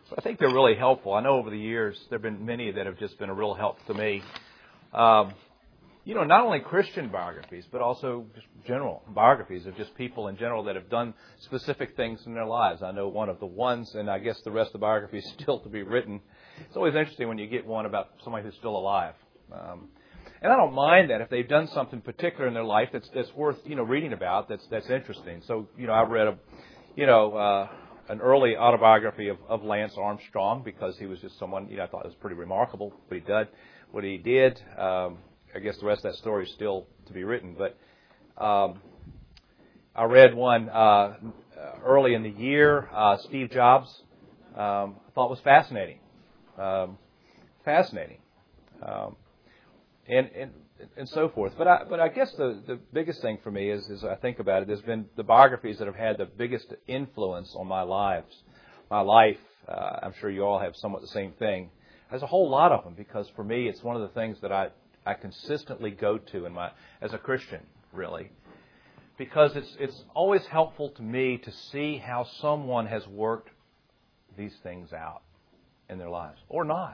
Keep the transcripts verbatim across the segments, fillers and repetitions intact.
So I think they're really helpful. I know over the years there have been many that have just been a real help to me. Um, you know, not only Christian biographies, but also just general biographies of just people in general that have done specific things in their lives. I know one of the ones, and I guess the rest of the biography is still to be written. It's always interesting when you get one about somebody who's still alive. Um, and I don't mind that if they've done something particular in their life that's that's worth, you know, reading about, that's that's interesting. So, you know, I read a, you know, uh, an early autobiography of, of Lance Armstrong because he was just someone, you know, I thought was pretty remarkable what he did. What he did. Um, I guess the rest of that story is still to be written. But um, I read one uh, early in the year, uh, Steve Jobs. Um, I thought was fascinating. Um, fascinating. Um, and, and and so forth. But I, but I guess the, the biggest thing for me is, is I think about it, there's been the biographies that have had the biggest influence on my lives, my life. Uh, I'm sure you all have somewhat the same thing. There's a whole lot of them because for me, it's one of the things that I, I consistently go to in my as a Christian, really, because it's it's always helpful to me to see how someone has worked these things out in their lives or not.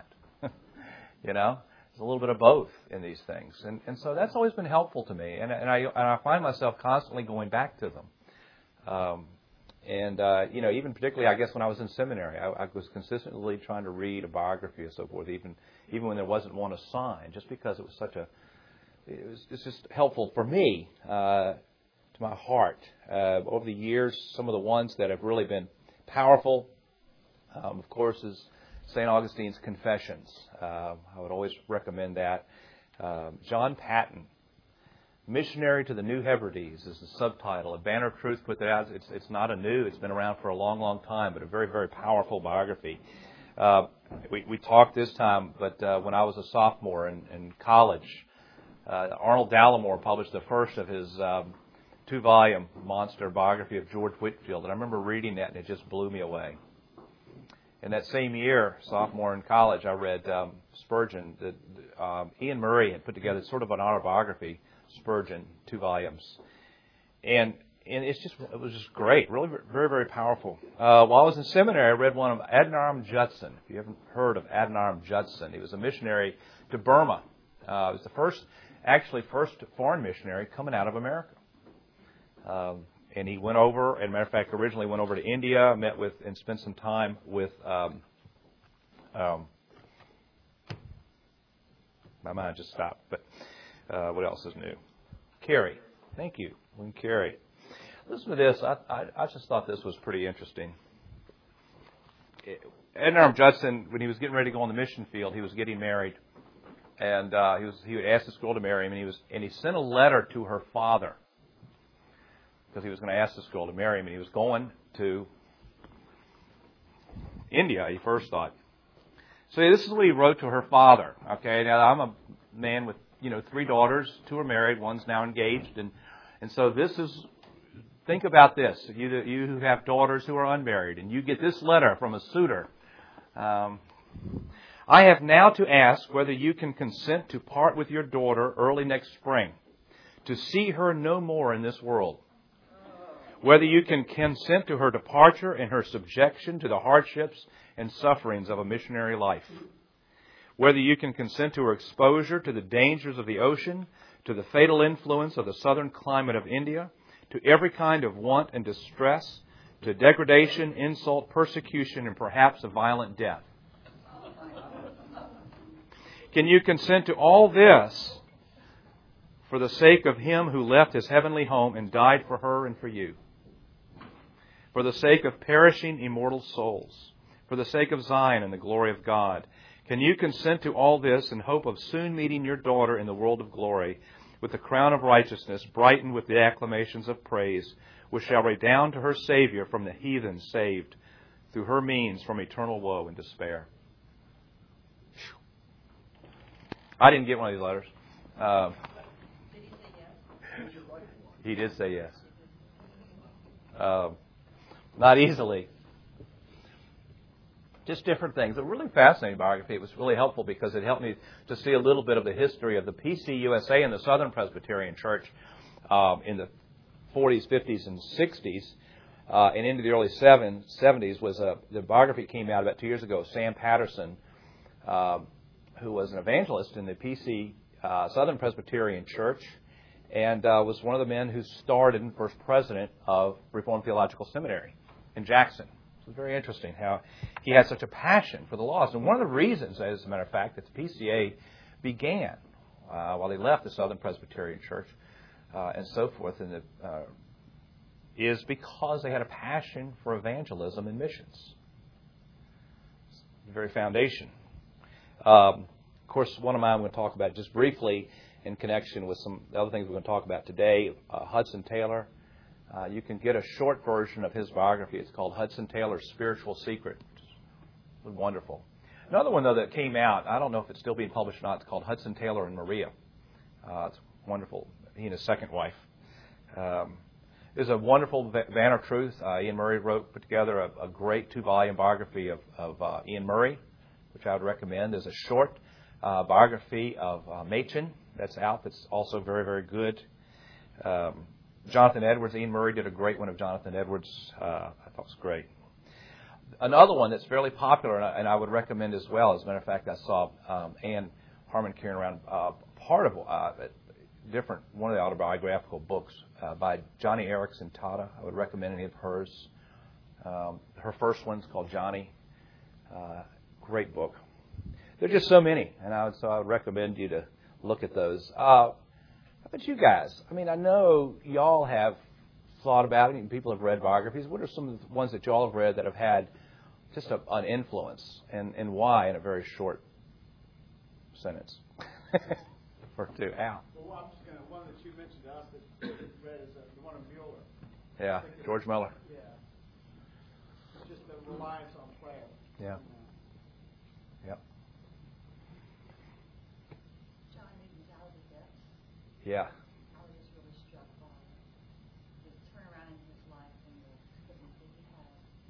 You know, there's a little bit of both in these things, and and so that's always been helpful to me, and and I and I find myself constantly going back to them. Um, And, uh, you know, even particularly, I guess, when I was in seminary, I, I was consistently trying to read a biography and so forth, even even when there wasn't one assigned, just because it was such a, it was it's just helpful for me, uh, to my heart. Uh, over the years, some of the ones that have really been powerful, um, of course, is Saint Augustine's Confessions. Uh, I would always recommend that. Um, John Paton, Missionary to the New Hebrides is the subtitle. A Banner of Truth put that out. It's, it's not a new. It's been around for a long, long time, but a very, very powerful biography. Uh, we, we talked this time, but uh, when I was a sophomore in, in college, uh, Arnold Dallimore published the first of his um, two-volume monster biography of George Whitefield, and I remember reading that, and it just blew me away. In that same year, sophomore in college, I read um, Spurgeon. The, um, Ian Murray had put together sort of an autobiography, Spurgeon, two volumes, and and it's just it was just great, really very very powerful. Uh, while I was in seminary, I read one of Adoniram Judson. If you haven't heard of Adoniram Judson, he was a missionary to Burma. Uh, he was the first, actually first foreign missionary coming out of America, um, and he went over. And matter of fact, originally went over to India, met with and spent some time with. Um, um, my mind just stopped, but. Uh, what else is new? Carey. Thank you, William Carey. Listen to this. I, I, I just thought this was pretty interesting. Adoniram Judson, when he was getting ready to go on the mission field, he was getting married, and uh, he was he would ask this girl to marry him, and he was and he sent a letter to her father because he was going to ask this girl to marry him, and he was going to India. He first thought. So this is what he wrote to her father. Okay, now I'm a man with. You know, three daughters, two are married, one's now engaged, and and so this is. Think about this: you you who have daughters who are unmarried, and you get this letter from a suitor. Um, I have now to ask whether you can consent to part with your daughter early next spring, to see her no more in this world. Whether you can consent to her departure and her subjection to the hardships and sufferings of a missionary life. Whether you can consent to her exposure to the dangers of the ocean, to the fatal influence of the southern climate of India, to every kind of want and distress, to degradation, insult, persecution, and perhaps a violent death. Can you consent to all this for the sake of Him who left His heavenly home and died for her and for you? For the sake of perishing immortal souls, for the sake of Zion and the glory of God. Can you consent to all this in hope of soon meeting your daughter in the world of glory with the crown of righteousness brightened with the acclamations of praise, which shall redound to her Savior from the heathen saved through her means from eternal woe and despair? I didn't get one of these letters. Uh, did he say yes? He did say yes. Uh, not easily. Just different things. A really fascinating biography. It was really helpful because it helped me to see a little bit of the history of the P C U S A and the Southern Presbyterian Church um, in the forties, fifties, and sixties. uh, and into the early seven, seventies was a, the biography came out about two years ago, Sam Patterson, uh, who was an evangelist in the P C uh, Southern Presbyterian Church, and uh, was one of the men who started and first president of Reformed Theological Seminary in Jackson. It was very interesting how he had such a passion for the lost. And one of the reasons, as a matter of fact, that the P C A began uh, while he left the Southern Presbyterian Church uh, and so forth in the, uh, is because they had a passion for evangelism and missions. It's the very foundation. Um, of course, one of mine I'm going to talk about just briefly in connection with some other things we're going to talk about today, uh, Hudson Taylor. Uh, you can get a short version of his biography. It's called Hudson Taylor's Spiritual Secret. It's wonderful. Another one, though, that came out, I don't know if it's still being published or not, it's called Hudson Taylor and Maria. Uh, it's wonderful. He and his second wife. Um, there's a wonderful Van of Truth. Uh, Ian Murray wrote, put together a, a great two-volume biography of, of uh, Ian Murray, which I would recommend. There's a short uh, biography of uh, Machen that's out that's also very, very good. Um, Jonathan Edwards, Ian Murray did a great one of Jonathan Edwards. Uh, I thought it was great. Another one that's fairly popular, and I, and I would recommend as well. As a matter of fact, I saw um, Anne Harmon carrying around uh, part of uh, different one of the autobiographical books uh, by Johnny Erickson Tata. I would recommend any of hers. Um, her first one's called Johnny. Uh, great book. There are just so many, and I would, so I would recommend you to look at those. Uh, How about you guys? I mean, I know y'all have thought about it, and people have read biographies. What are some of the ones that y'all have read that have had just a, an influence, and, and why in a very short sentence? Or two. Al. Well, I'm just going to, one that you mentioned to us that read is uh, the one of Mueller. Yeah, George Miller. Yeah. It's just the reliance on prayer. Yeah. Yep. John Newton's Out of the Depths. Yeah. I was just really struck by the turnaround in his life and the commitment that he had.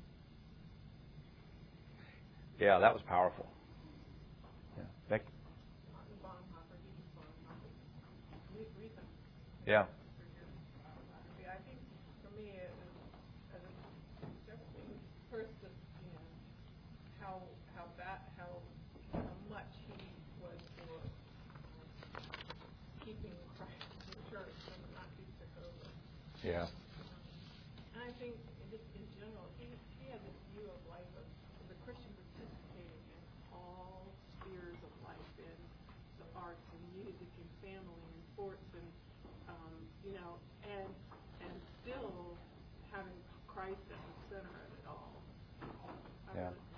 Yeah, that was powerful. Yeah. Becky? Bonhoeffer, he was Bonhoeffer. We read them. Yeah. I think for me it was as a several things. First, the, you know, how how bad how, how much he was for um, keeping Christ in the church when the Nazis took over. Yeah. And I think just in general, he he had this view of life of, of the Christian participating in all spheres of life, in the arts and music and family and sports and um, you know, and and still having Christ at the center of it all. I Yeah. really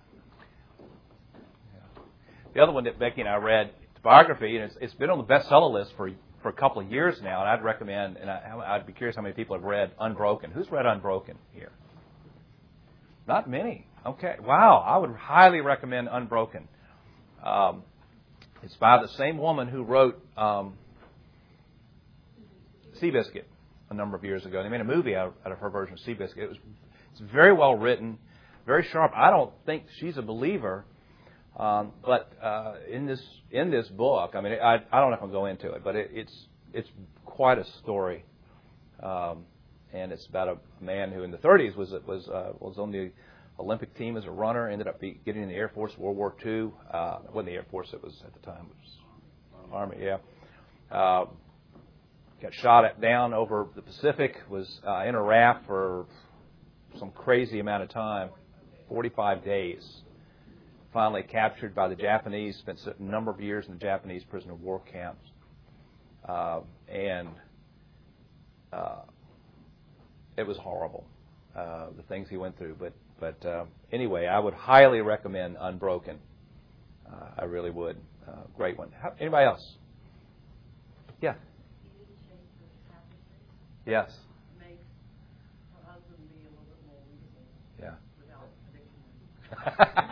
The other one that Becky and I read, it's a biography, and it's, it's been on the bestseller list for for a couple of years now, and I'd recommend, and I, I'd be curious how many people have read Unbroken. Who's read Unbroken here? Not many. Okay. Wow. I would highly recommend Unbroken. Um, it's by the same woman who wrote um, Seabiscuit a number of years ago. They made a movie out, out of her version of Seabiscuit. It was it's very well written, very sharp. I don't think she's a believer. Um, but uh, in this in this book, I mean, I, I don't know if I'll go into it, but it, it's it's quite a story, um, and it's about a man who in the thirties was was uh, was on the Olympic team as a runner, ended up be, getting in the Air Force, World War Two. Uh, it wasn't the Air Force; it was at the time it was Army. Yeah, uh, got shot at down over the Pacific. Was uh, in a raft for some crazy amount of time, forty-five days. Finally captured by the Japanese, spent a number of years in the Japanese prisoner of war camps. Uh, and uh, it was horrible, uh, the things he went through. But but uh, anyway, I would highly recommend Unbroken. Uh, I really would. Uh, great one. How, anybody else? Yeah. Yes. Make her husband be a little bit more reasonable. Yeah. Without predicting.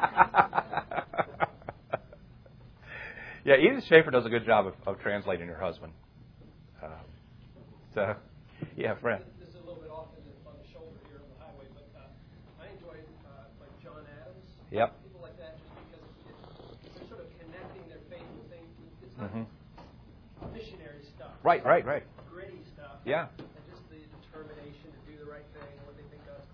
Yeah, Edith Schaefer does a good job of, of translating her husband. Uh, so, yeah, Brent. This is a little bit off on the, on the shoulder here on the highway, but uh, I enjoy uh, like John Adams. Yep. People like that, just because it's, they're sort of connecting their faith with things. It's not Mm-hmm. missionary stuff. Right, right, right. Gritty stuff. Yeah. And just the determination to do the right thing and what they think God's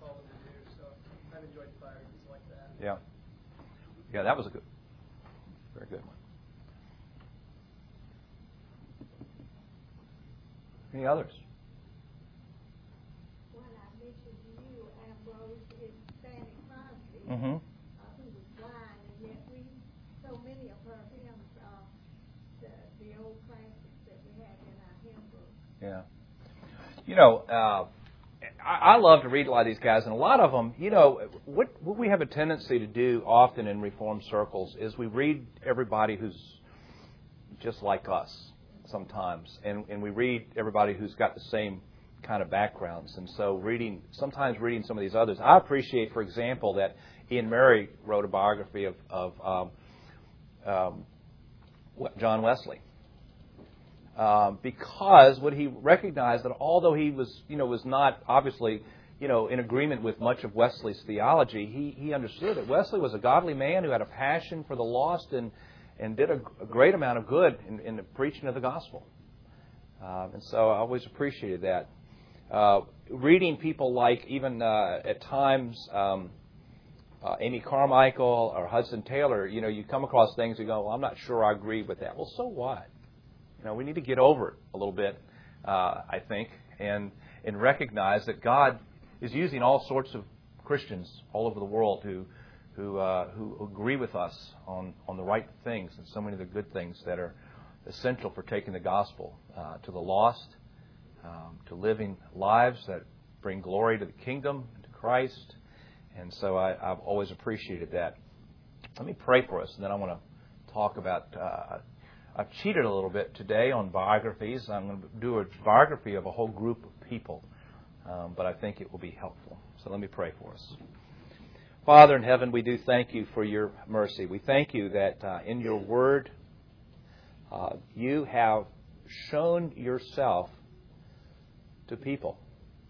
I've enjoyed biographies like that. Yeah. Yeah, that was a good, very good one. Any others? When I mentioned to you, Ambrose is Fanny Crosby, Mm-hmm. uh, who was blind, and yet we, so many of her hymns, uh, the, the old classics that we have in our hymn book. Yeah. You know, uh, I, I love to read a lot of these guys, and a lot of them, you know, what, what we have a tendency to do often in Reformed circles is we read everybody who's just like us sometimes, and, and we read everybody who's got the same kind of backgrounds. And so reading, sometimes reading some of these others. I appreciate, for example, that Ian Murray wrote a biography of, of um, um, John Wesley. Um, because what he recognized that although he was, you know, was not obviously, you know, in agreement with much of Wesley's theology, he, he understood that Wesley was a godly man who had a passion for the lost and, and did a, a great amount of good in, in the preaching of the gospel. Um, and so I always appreciated that. Uh, reading people like even uh, at times um, uh, Amy Carmichael or Hudson Taylor, you know, you come across things and you go, well, I'm not sure I agree with that. Well, so what? You know, we need to get over it a little bit, uh, I think, and and recognize that God is using all sorts of Christians all over the world who who uh, who agree with us on, on the right things and so many of the good things that are essential for taking the gospel uh, to the lost, um, to living lives that bring glory to the kingdom and to Christ. And so I, I've always appreciated that. Let me pray for us, and then I want to talk about. Uh, I've cheated a little bit today on biographies. I'm going to do a biography of a whole group of people, um, but I think it will be helpful. So let me pray for us. Father in heaven, we do thank you for your mercy. We thank you that uh, in your word uh, you have shown yourself to people,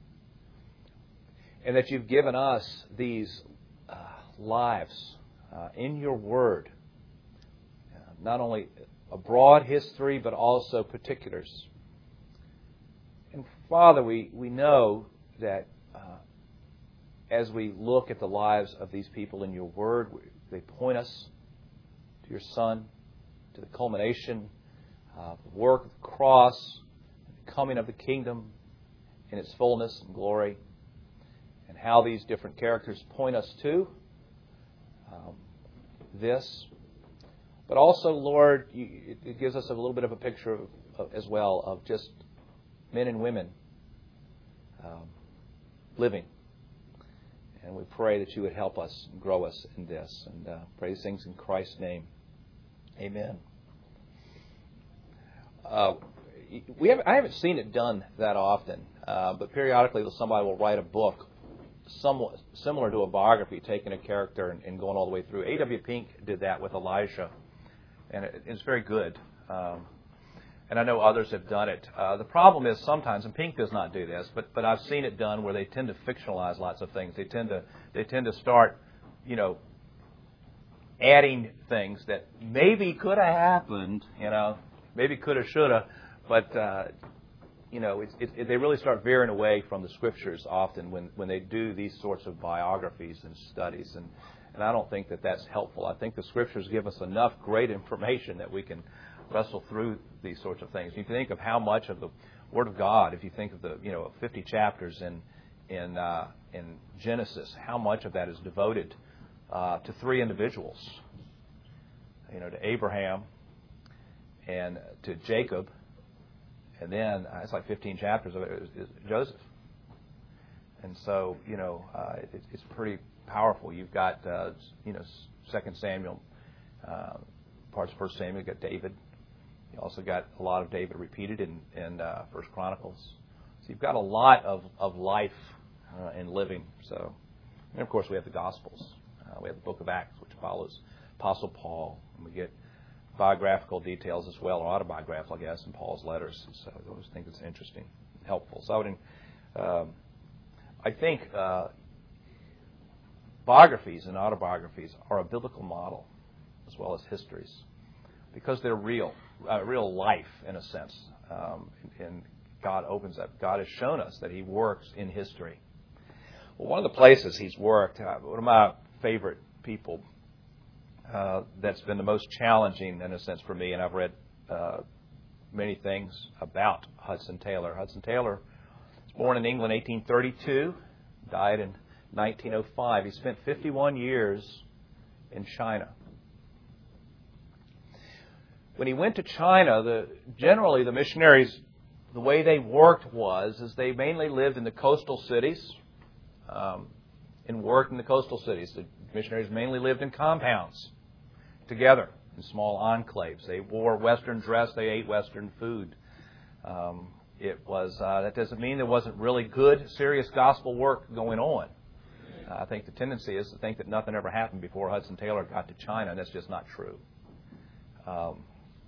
and that you've given us these uh, lives uh, in your word, uh, not only a broad history, but also particulars. And Father, we, we know that uh, as we look at the lives of these people in your word, they point us to your Son, to the culmination of the work of the cross, the coming of the kingdom in its fullness and glory, and how these different characters point us to um, this. But also, Lord, you, it gives us a little bit of a picture of, of, as well of just men and women um, living. And we pray that you would help us and grow us in this. And uh, pray these things in Christ's name. Amen. Uh, we have, I haven't seen it done that often, uh, but periodically somebody will write a book somewhat similar to a biography, taking a character and, and going all the way through. A W Pink did that with Elijah. And it, it's very good. Um, and I know others have done it. Uh, the problem is sometimes, and Pink does not do this, but but I've seen it done where they tend to fictionalize lots of things. They tend to they tend to start, you know, adding things that maybe could have happened, you know, maybe could have, should have, but uh, you know, it, it, it, they really start veering away from the scriptures often when when they do these sorts of biographies and studies. And And I don't think that that's helpful. I think the Scriptures give us enough great information that we can wrestle through these sorts of things. You think of how much of the Word of God, if you think of the you know fifty chapters in in uh, in Genesis, how much of that is devoted uh, to three individuals, you know, to Abraham and to Jacob, and then uh, it's like fifteen chapters of it is, is Joseph. And so you know uh, it, it's pretty powerful. You've got, uh, you know, Second Samuel, uh, parts of First Samuel. You've got David. You also got a lot of David repeated in, in uh, First Chronicles. So you've got a lot of, of life uh, and living. So, and of course we have the Gospels. Uh, we have the Book of Acts, which follows Apostle Paul. And we get biographical details as well, or autobiographical, I guess, in Paul's letters. So I always think it's interesting, helpful. So I would, um, I think. Uh, Biographies and autobiographies are a biblical model as well as histories because they're real, uh, real life in a sense. Um, and God opens up. God has shown us that He works in history. Well, one of the places he's worked, uh, one of my favorite people uh, that's been the most challenging, in a sense, for me, and I've read uh, many things about Hudson Taylor. Hudson Taylor was born in England in eighteen thirty-two, died in nineteen oh five. He spent fifty-one years in China. When he went to China, the, generally the missionaries, the way they worked was, is they mainly lived in the coastal cities um, and worked in the coastal cities. The missionaries mainly lived in compounds together in small enclaves. They wore Western dress. They ate Western food. Um, it was uh, that doesn't mean there wasn't really good, serious gospel work going on. Uh, I think the tendency is to think that nothing ever happened before Hudson Taylor got to China, and that's just not true. Um,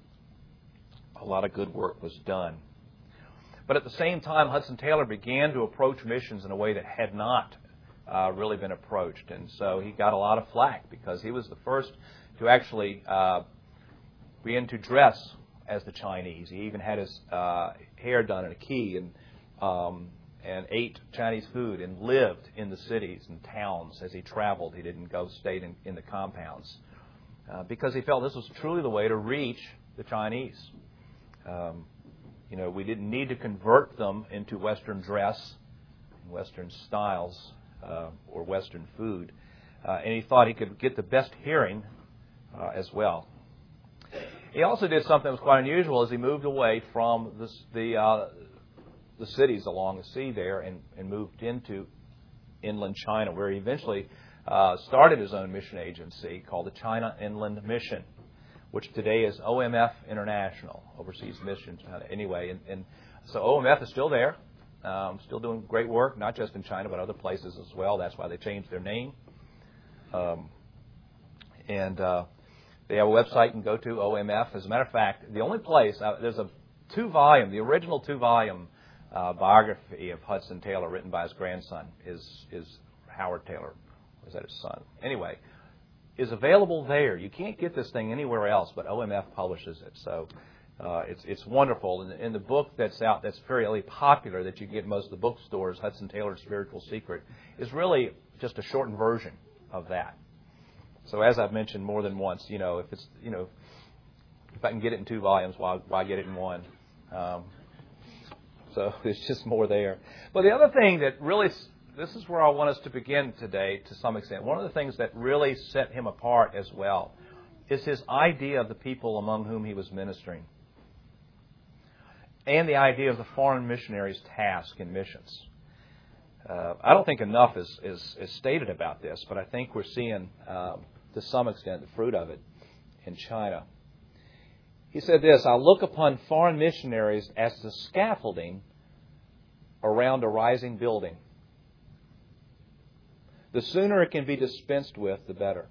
a lot of good work was done. But at the same time, Hudson Taylor began to approach missions in a way that had not uh, really been approached. And so he got a lot of flack because he was the first to actually uh, begin to dress as the Chinese. He even had his uh, hair done in a key and um, and ate Chinese food and lived in the cities and towns as he traveled. He didn't go stay in, in the compounds uh, because he felt this was truly the way to reach the Chinese. Um, you know, we didn't need to convert them into Western dress, Western styles, uh, or Western food. Uh, and he thought he could get the best hearing uh, as well. He also did something that was quite unusual as he moved away from the the, uh, the cities along the sea there and, and moved into inland China, where he eventually uh, started his own mission agency called the China Inland Mission, which today is O M F International, Overseas Missions. Anyway, and, and so O M F is still there, um, still doing great work, not just in China, but other places as well. That's why they changed their name. Um, and uh, they have a website you can go to, O M F. As a matter of fact, the only place, uh, there's a two-volume, the original two-volume uh, biography of Hudson Taylor written by his grandson, is, is Howard Taylor. Or is that his son? Anyway, is available there. You can't get this thing anywhere else, but O M F publishes it. So uh, it's it's wonderful. And in the book that's out, that's fairly popular, that you can get in most of the bookstores, Hudson Taylor's Spiritual Secret, is really just a shortened version of that. So as I've mentioned more than once, you know, if it's you know, if I can get it in two volumes, why why get it in one? Um, so there's just more there. But the other thing that really This is where I want us to begin today to some extent. One of the things that really set him apart as well is his idea of the people among whom he was ministering and the idea of the foreign missionary's task in missions. Uh, I don't think enough is, is, is stated about this, but I think we're seeing, uh, to some extent, the fruit of it in China. He said this, "I look upon foreign missionaries as the scaffolding around a rising building. The sooner it can be dispensed with, the better.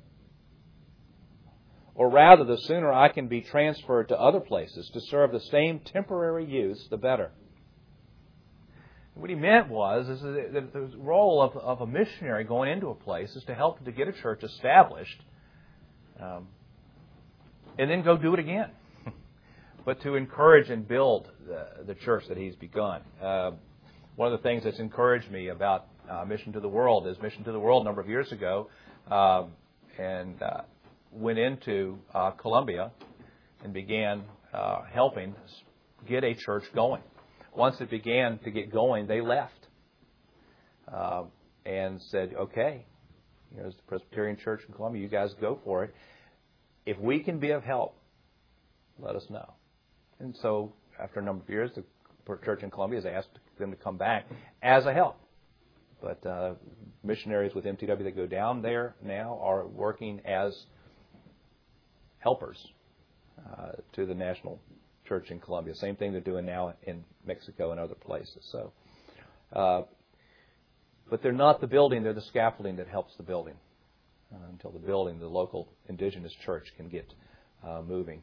Or rather, the sooner I can be transferred to other places to serve the same temporary use, the better." What he meant was is that the role of, of a missionary going into a place is to help to get a church established um, and then go do it again. But to encourage and build the, the church that he's begun. Uh, one of the things that's encouraged me about Uh, Mission to the World is Mission to the World a number of years ago um, and uh, went into uh, Colombia and began uh, helping get a church going. Once it began to get going, they left uh, and said, okay, here's the Presbyterian Church in Colombia, you guys go for it. If we can be of help, let us know. And so after a number of years, the church in Colombia has asked them to come back as a help. But uh, missionaries with M T W that go down there now are working as helpers uh, to the National Church in Colombia. Same thing they're doing now in Mexico and other places. So, uh, but they're not the building; they're the scaffolding that helps the building uh, until the building, the local indigenous church, can get uh, moving.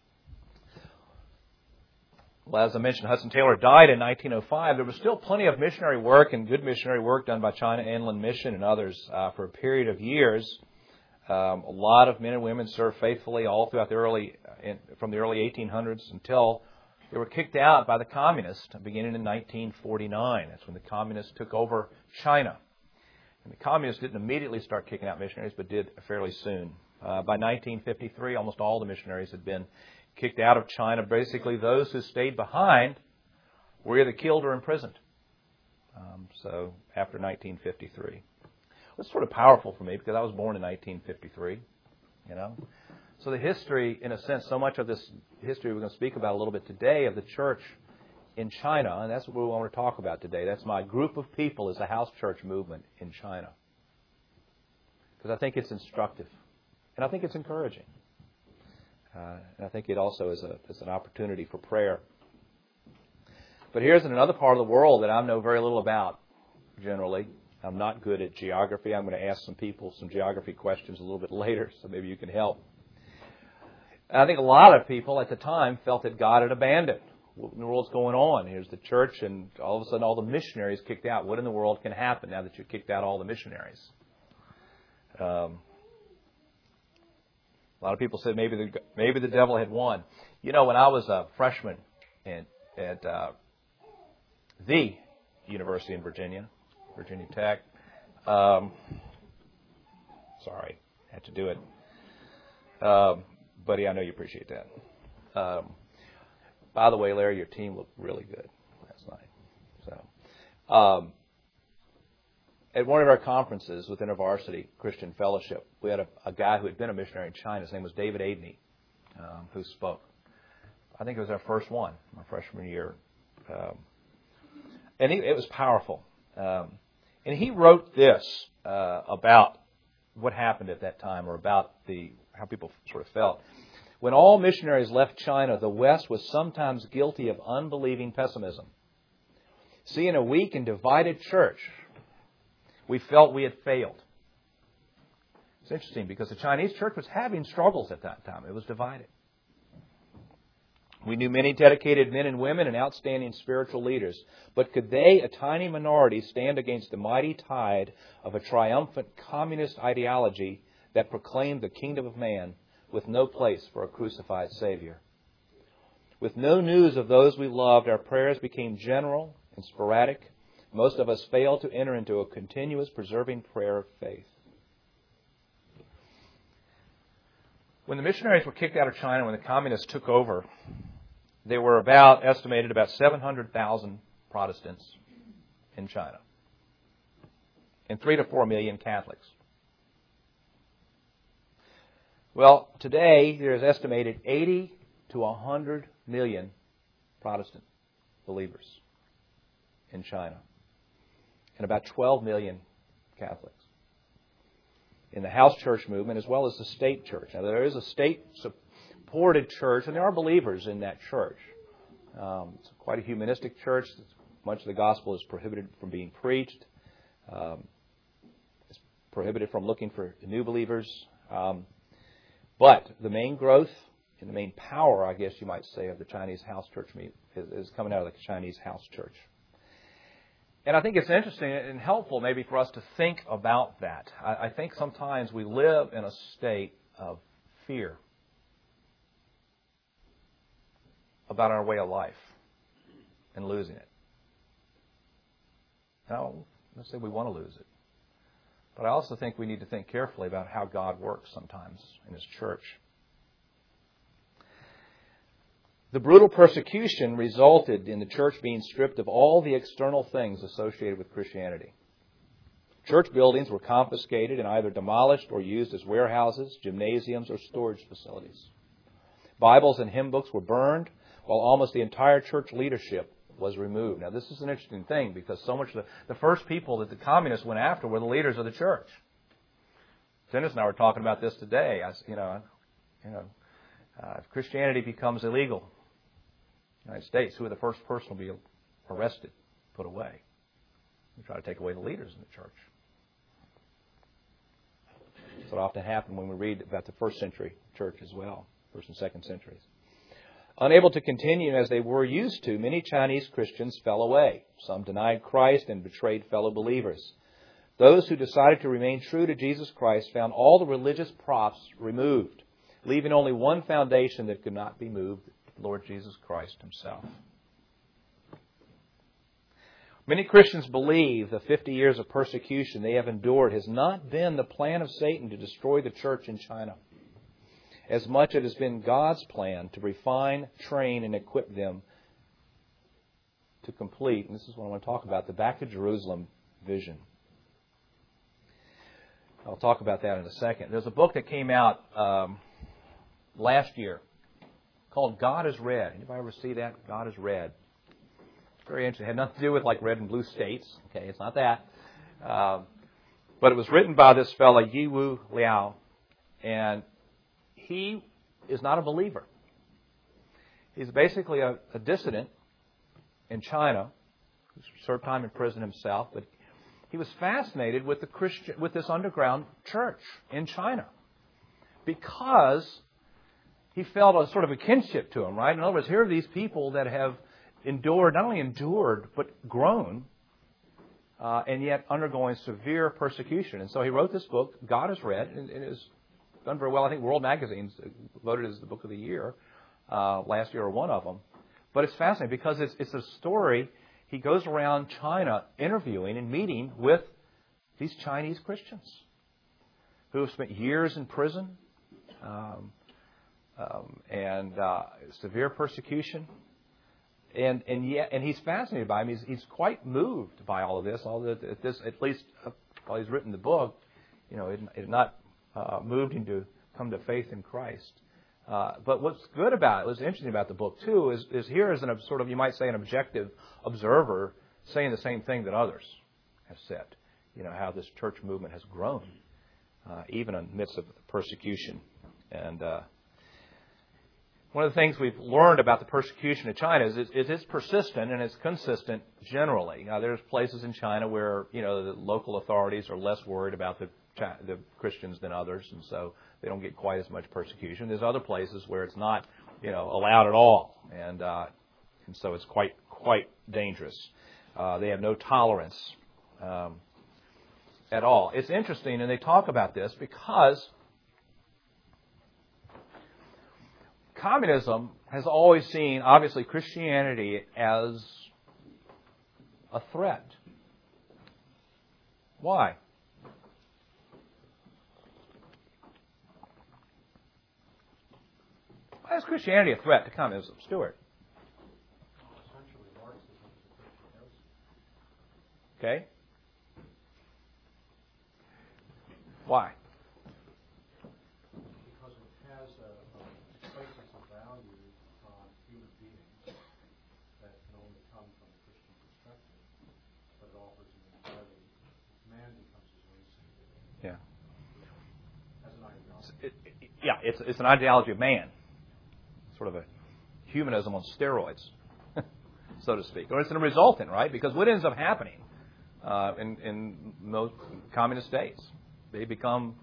Well, as I mentioned, Hudson Taylor died in nineteen oh five. There was still plenty of missionary work and good missionary work done by China Inland Mission and others uh, for a period of years. Um, a lot of men and women served faithfully all throughout the early, in, from the early eighteen hundreds until they were kicked out by the communists beginning in nineteen forty-nine. That's when the communists took over China. And the communists didn't immediately start kicking out missionaries, but did fairly soon. Uh, by nineteen fifty-three, almost all the missionaries had been kicked out of China. Basically, those who stayed behind were either killed or imprisoned. Um, so after nineteen fifty-three. It's sort of powerful for me because I was born in nineteen fifty-three, you know. So the history, in a sense, so much of this history we're going to speak about a little bit today of the church in China, and that's what we want to talk about today. That's my group of people is the house church movement in China. Because I think it's instructive. And I think it's encouraging. Uh, and I think it also is, a, is an opportunity for prayer. But here's another part of the world that I know very little about, generally. I'm not good at geography. I'm going to ask some people some geography questions a little bit later, so maybe you can help. And I think a lot of people at the time felt that God had abandoned. What in the world's going on? Here's the church, and all of a sudden all the missionaries kicked out. What in the world can happen now that you kicked out all the missionaries? Um, a lot of people said maybe the maybe the devil had won. You know, when I was a freshman in, at uh, the University in Virginia, Virginia Tech, um, sorry, I had to do it. Um, buddy, I know you appreciate that. Um, By the way, Larry, your team looked really good last night. So, um, at one of our conferences within our varsity Christian fellowship, we had a, a guy who had been a missionary in China. His name was David Adeney, um, who spoke. I think it was our first one, my freshman year. Um, and he, it was powerful. Um, and he wrote this uh, about what happened at that time, or about the how people sort of felt. When all missionaries left China, the West was sometimes guilty of unbelieving pessimism. Seeing a weak and divided church, we felt we had failed. It's interesting because the Chinese church was having struggles at that time. It was divided. We knew many dedicated men and women and outstanding spiritual leaders. But could they, a tiny minority, stand against the mighty tide of a triumphant communist ideology that proclaimed the kingdom of man, with no place for a crucified Savior? With no news of those we loved, our prayers became general and sporadic. Most of us failed to enter into a continuous preserving prayer of faith. When the missionaries were kicked out of China, when the communists took over, there were about, estimated, about seven hundred thousand Protestants in China and three to four million Catholics. Well, today there's estimated eighty to one hundred million Protestant believers in China and about twelve million Catholics in the house church movement as well as the state church. Now, there is a state-supported church, and there are believers in that church. Um, it's quite a humanistic church. Much of the gospel is prohibited from being preached. Um, it's prohibited from looking for new believers. Um, But the main growth and the main power, I guess you might say, of the Chinese house church is, is coming out of the Chinese house church. And I think it's interesting and helpful maybe for us to think about that. I, I think sometimes we live in a state of fear about our way of life and losing it. Now, let's say we want to lose it. But I also think we need to think carefully about how God works sometimes in His church. The brutal persecution resulted in the church being stripped of all the external things associated with Christianity. Church buildings were confiscated and either demolished or used as warehouses, gymnasiums, or storage facilities. Bibles and hymn books were burned, while almost the entire church leadership was removed. Now, this is an interesting thing because so much of the, the first people that the communists went after were the leaders of the church. Dennis and I were talking about this today. I, you know, you know, uh, if Christianity becomes illegal in the United States, who are the first person to be arrested, put away? We try to take away the leaders in the church. That's what often happened when we read about the first century church as well, first and second centuries. Unable to continue as they were used to, many Chinese Christians fell away. Some denied Christ and betrayed fellow believers. Those who decided to remain true to Jesus Christ found all the religious props removed, leaving only one foundation that could not be moved, the Lord Jesus Christ Himself. Many Christians believe the fifty years of persecution they have endured has not been the plan of Satan to destroy the church in China, as much as it has been God's plan to refine, train, and equip them to complete, and this is what I want to talk about, the Back to Jerusalem vision. I'll talk about that in a second. There's a book that came out um, last year called God is Red. Anybody ever see that? God is Red. Very interesting. It had nothing to do with like red and blue states. Okay, it's not that. Um, but it was written by this fellow, Yiwu Liao, and he is not a believer. He's basically a, a dissident in China, who served time in prison himself, but he was fascinated with the Christian, with this underground church in China because he felt a sort of a kinship to him, right? In other words, here are these people that have endured, not only endured, but grown, uh, and yet undergoing severe persecution. And so he wrote this book, God is Red, and it is done very well. I think World Magazine's voted as the book of the year uh, last year, or one of them. But it's fascinating because it's, it's a story. He goes around China interviewing and meeting with these Chinese Christians who have spent years in prison um, um, and uh, severe persecution. And and yet, and he's fascinated by him. He's he's quite moved by all of this. All that at this, at least uh, while he's written the book, you know, it, it not uh, moved him to come to faith in Christ. Uh, but what's good about it, what's interesting about the book too, is is here is an sort of, you might say, an objective observer saying the same thing that others have said. You know, how this church movement has grown, uh, even in the midst of persecution. And uh, one of the things we've learned about the persecution of China is, is it's persistent and it's consistent generally. Now, there's places in China where, you know, the local authorities are less worried about the the Christians than others, and so they don't get quite as much persecution. There's other places where it's not, you know, allowed at all, and uh, and so it's quite quite dangerous. Uh, they have no tolerance um, at all. It's interesting, and they talk about this because communism has always seen, obviously, Christianity as a threat. Why? Why is Christianity a threat to communism? Stuart? Okay. Why? Because it has a, a basis of value on human beings that can only come from a Christian perspective, but it offers an entirely, man becomes his own savior. Yeah. As an ideology. It, it, yeah, it's it's an ideology of man. Sort of a humanism on steroids, so to speak. Or it's a resultant, right? Because what ends up happening uh, in, in most communist states, they become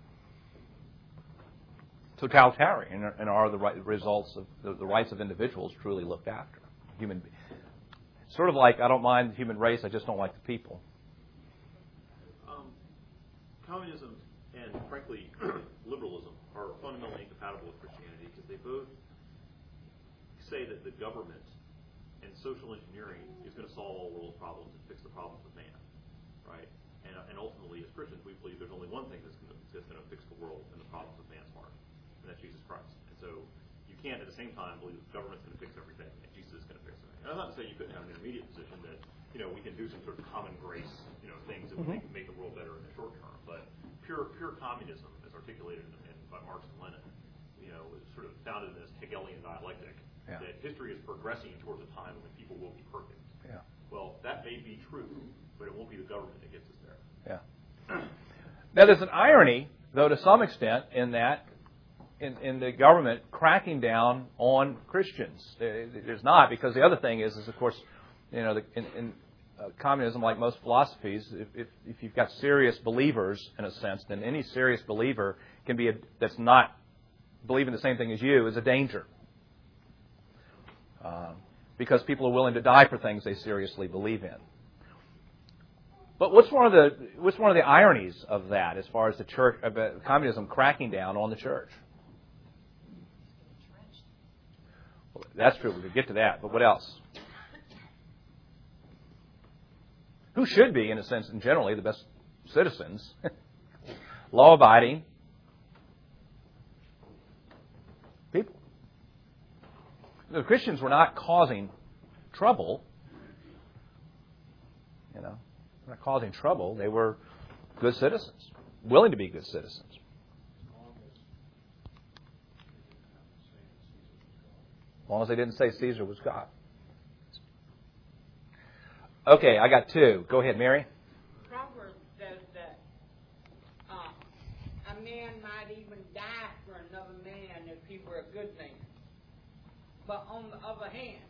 totalitarian, and are the right results of the, the rights of individuals truly looked after. Human, sort of like, I don't mind the human race, I just don't like the people. Um, communism and, frankly, liberalism are fundamentally incompatible with Christianity because they both say that the government and social engineering is going to solve all world problems and fix the problems of man, right? And, and ultimately, as Christians, we believe there's only one thing that's going to, that's going to fix the world and the problems of man's heart, and that's Jesus Christ. And so you can't, at the same time, believe that the government's going to fix everything and Jesus is going to fix everything. And I'm not saying you couldn't have an intermediate position that, you know, we can do some sort of common grace, you know, things that would make, make the world better in the short term. But pure pure communism, as articulated in, in, by Marx and Lenin, you know, is sort of founded in this Hegelian dialectic. Yeah. That history is progressing towards a time when people will be perfect. Yeah. Well, that may be true, but it won't be the government that gets us there. Yeah. Now, there's an irony, though, to some extent, in that, in, in the government cracking down on Christians. There's not, because the other thing is, is of course, you know, the, in, in uh, communism, like most philosophies, if, if, if you've got serious believers, in a sense, then any serious believer can be a, that's not believing the same thing as you is a danger. Um, because people are willing to die for things they seriously believe in. But what's one of the what's one of the ironies of that, as far as the church, uh, communism cracking down on the church? Well, that's true. We could get to that. But what else? who should be, in a sense, and generally, the best citizens, law-abiding people. The Christians were not causing trouble. You know, they were not causing trouble. They were good citizens, willing to be good citizens. As long as they didn't say Caesar was God. Okay, I got two. Go ahead, Mary. Proverbs says that uh, a man might even die for another man if he were a good man. But on the other hand,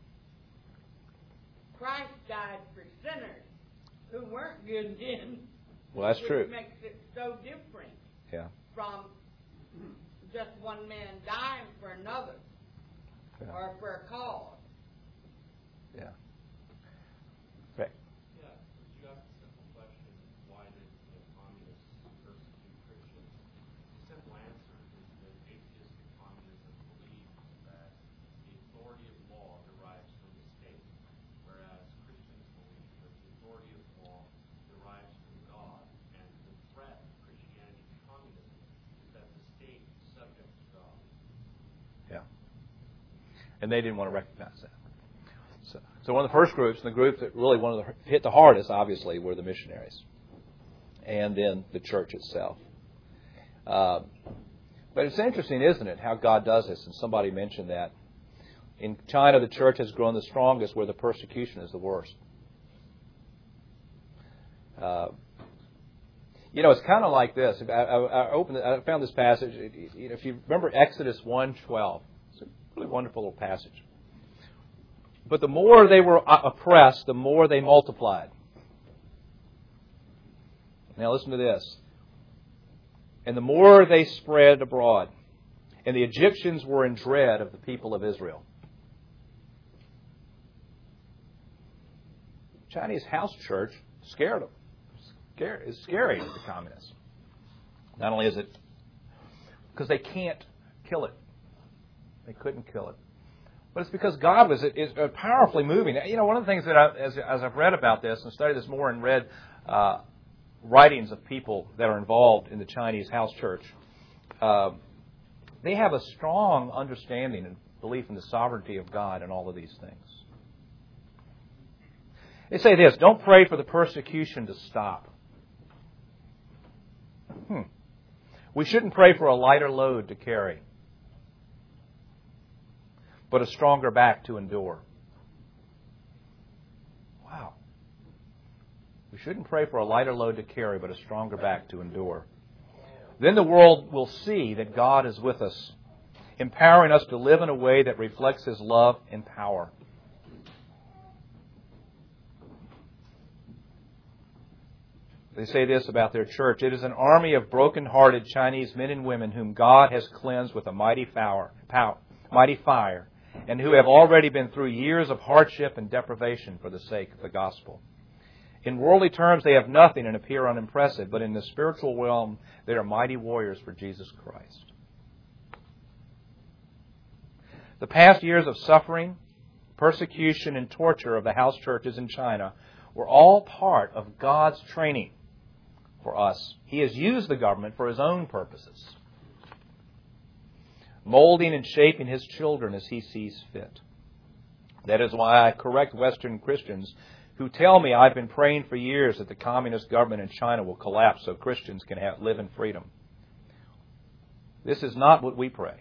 Christ died for sinners who weren't good men. Well, that's which true. Makes it so different Yeah. from just one man dying for another Yeah. or for a cause. Yeah. Okay. Yeah, you asked a simple question, why did the communists persecute Christians? The simple answer is that atheistic communism believes that the authority of law derives from the state, whereas Christians believe that the authority of law derives from God, and the threat of Christianity to communism is that the state is subject to God. Yeah. And they didn't want to recognize that. So, so one of the first groups, and the group that really wanted to hit the hardest, obviously, were the missionaries. And then the church itself. Um, but it's interesting, isn't it, how God does this? And somebody mentioned that. In China, the church has grown the strongest where the persecution is the worst. Uh, you know, it's kind of like this. I, I, I, opened, I found this passage. You know, if you remember Exodus one twelve, it's a really wonderful little passage. But the more they were oppressed, the more they multiplied. Now listen to this. And the more they spread abroad. And the Egyptians were in dread of the people of Israel. Chinese house church scared them. Scary, it's scary to the communists. Not only is it because they can't kill it. They couldn't kill it. But it's because God was is powerfully moving. You know, one of the things that I, as, as I've read about this and studied this more and read uh, writings of people that are involved in the Chinese house church, uh, they have a strong understanding and belief in the sovereignty of God and all of these things. They say this, don't pray for the persecution to stop. Hmm. We shouldn't pray for a lighter load to carry, but a stronger back to endure. Wow. We shouldn't pray for a lighter load to carry, but a stronger back to endure. Then the world will see that God is with us, empowering us to live in a way that reflects His love and power. They say this about their church. It is an army of broken-hearted Chinese men and women whom God has cleansed with a mighty power, power, mighty fire, and who have already been through years of hardship and deprivation for the sake of the gospel. In worldly terms, they have nothing and appear unimpressive, but in the spiritual realm, they are mighty warriors for Jesus Christ. The past years of suffering, persecution, and torture of the house churches in China were all part of God's training for us. He has used the government for His own purposes, molding and shaping His children as He sees fit. That is why I correct Western Christians who tell me I've been praying for years that the communist government in China will collapse so Christians can have, live in freedom. This is not what we pray.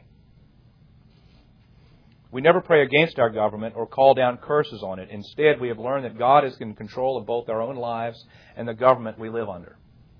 We never pray against our government or call down curses on it. Instead, we have learned that God is in control of both our own lives and the government we live under.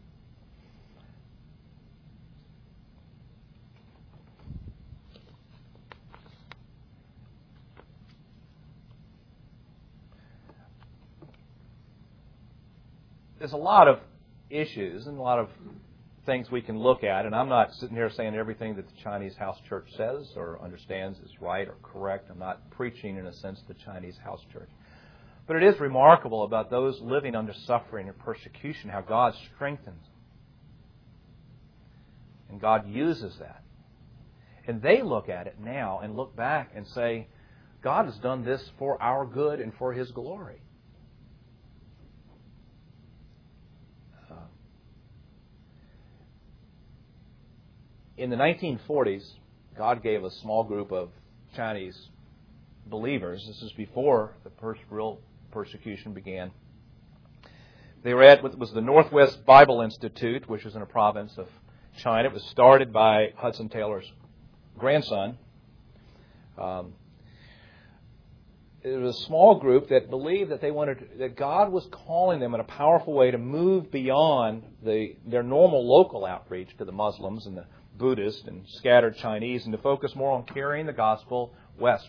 There's a lot of issues and a lot of things we can look at, and I'm not sitting here saying everything that the Chinese house church says or understands is right or correct. I'm not preaching, in a sense, the Chinese house church. But it is remarkable about those living under suffering and persecution, how God strengthens them. And God uses that. And they look at it now and look back and say, God has done this for our good and for His glory. in the nineteen forties, God gave a small group of Chinese believers. This is before the per- real persecution began. They were at what was the Northwest Bible Institute, which was in a province of China. It was started by Hudson Taylor's grandson. Um, it was a small group that believed that they wanted to, that God was calling them in a powerful way to move beyond the their normal local outreach to the Muslims and the Buddhists and scattered Chinese, and to focus more on carrying the gospel west.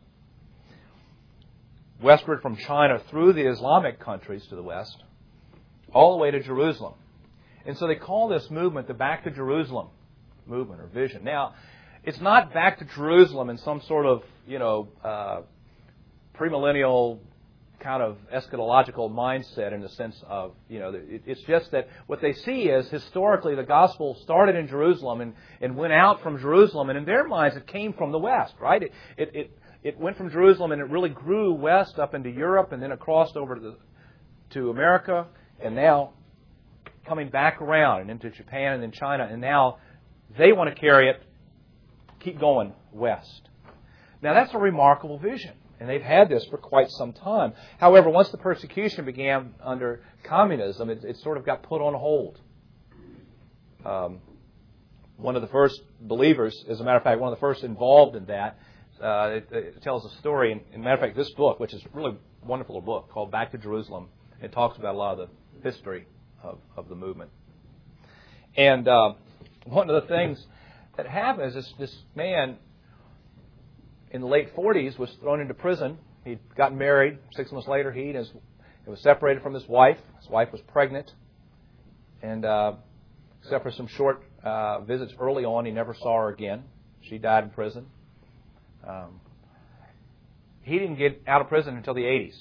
Westward from China through the Islamic countries to the west, all the way to Jerusalem. And so they call this movement the Back to Jerusalem movement or vision. Now, it's not back to Jerusalem in some sort of, you know, uh, premillennial kind of eschatological mindset in the sense of, you know, it, it's just that what they see is historically the gospel started in Jerusalem and, and went out from Jerusalem, and in their minds it came from the west, right? It, it, it, it went from Jerusalem and it really grew west up into Europe and then it crossed over to, the, to America and now coming back around and into Japan and then China, and now they want to carry it, keep going west. Now that's a remarkable vision. And they've had this for quite some time. However, once the persecution began under communism, it, it sort of got put on hold. Um, one of the first believers, as a matter of fact, one of the first involved in that, uh, it, it tells a story. And, and matter of fact, this book, which is a really wonderful book called Back to Jerusalem, it talks about a lot of the history of, of the movement. And uh, one of the things that happened is this, this man in the late forties was thrown into prison. He'd gotten married. Six months later, he and his, he was separated from his wife. His wife was pregnant. And uh, except for some short uh, visits early on, he never saw her again. She died in prison. Um, he didn't get out of prison until the eighties.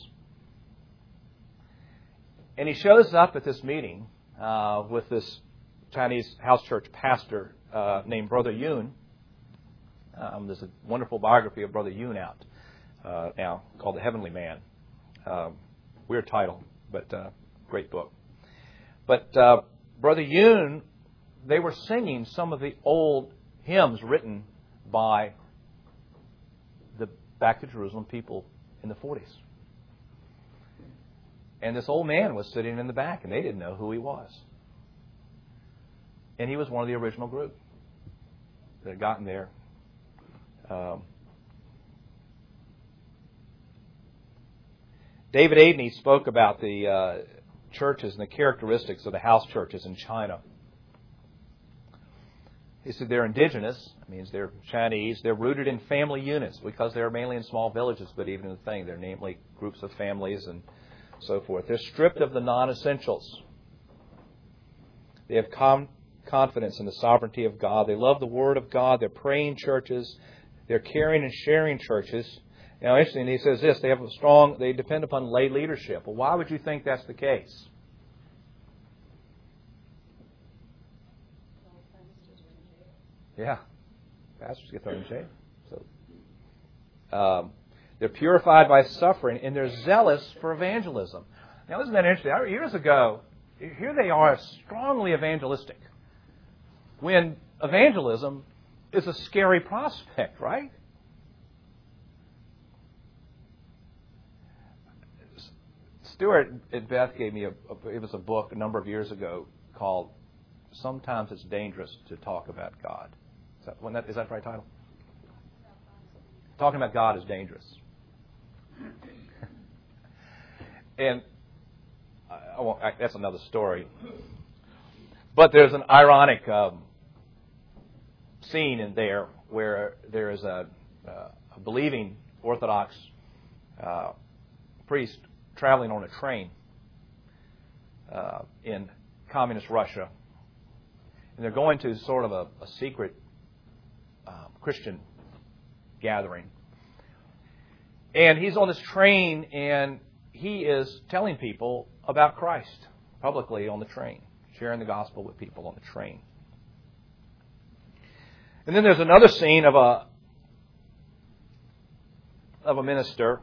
And he shows up at this meeting uh, with this Chinese house church pastor uh, named Brother Yun. Um, there's a wonderful biography of Brother Yun out uh, now called The Heavenly Man. Uh, weird title, but uh, great book. But uh, Brother Yun, they were singing some of the old hymns written by the Back to Jerusalem people in the forties. And this old man was sitting in the back, and they didn't know who he was. And he was one of the original group that had gotten there. Um, David Adeney spoke about the uh, churches and the characteristics of the house churches in China. He said they're indigenous. That means they're Chinese. They're rooted in family units because they're mainly in small villages, but even in the thing, they're namely groups of families and so forth. They're stripped of the non-essentials. They have com- confidence in the sovereignty of God. They love the Word of God. They're praying churches. They're caring and sharing churches. Now, interesting, he says this, they have a strong, they depend upon lay leadership. Well, why would you think that's the case? Yeah, pastors get thrown in jail. So, um, they're purified by suffering, and they're zealous for evangelism. Now, isn't that interesting? Years ago, here they are strongly evangelistic. When evangelism is a scary prospect, right? Stuart at Beth gave me a, a, it was a book a number of years ago called Sometimes It's Dangerous to Talk About God. Is that, wasn't that, is that the right title? Talking about God is dangerous. And I, I won't, I, that's another story. But there's an ironic um, scene in there where there is a, uh, a believing Orthodox uh, priest traveling on a train uh, in communist Russia. And they're going to sort of a, a secret uh, Christian gathering. And he's on this train and he is telling people about Christ publicly on the train, sharing the gospel with people on the train. And then there's another scene of a of a minister